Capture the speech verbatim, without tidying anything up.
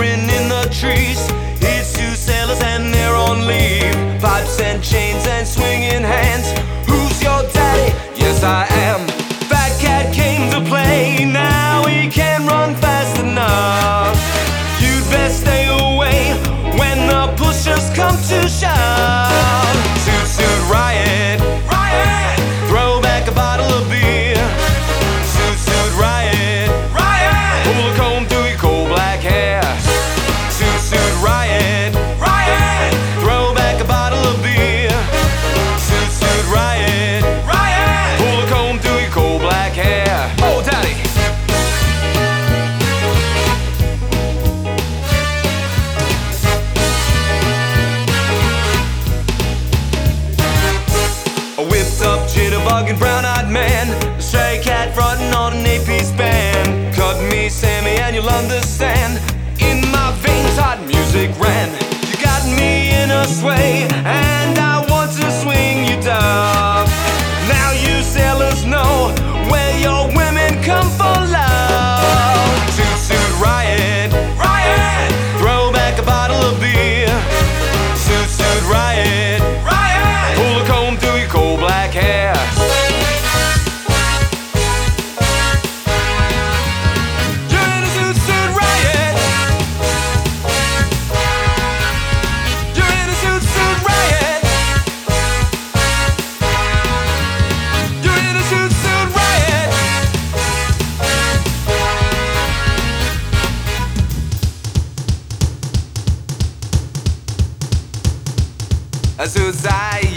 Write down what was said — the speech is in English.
whispering in the trees. It's two sailors and they're on leave. Pipes and chains and swinging hands. Who's your daddy? Yes, I am. Fat Cat came to play. Now he can't run fast enough. You'd best stay away when the pushers come to shove. Toot Toot Riot, riot. Throw back a bottle of beer. Toot Toot Riot, riot. Pull a comb through your coal black hair. Toot Toot Riot, riot. Throw back a bottle of beer. Toot Toot Riot, riot. Pull a comb through your coal black hair. Oh, daddy. A whipped up jitterbugging brown-eyed man, a stray cat frontin' on an eight-piece band. Cut me, Sammy, and you'll understand. In my veins hot music ran. You got me in a sway, and I want to swing you down. Now you sailors know where your women come for love. Toot Toot Riot, riot. Throw back a bottle of beer. Toot Toot Riot, riot. Pull a comb through your coal black hair. You're in a Toot Toot Riot. You're in a Toot Toot Riot. You're in a Toot Toot Riot. A Toot Riot.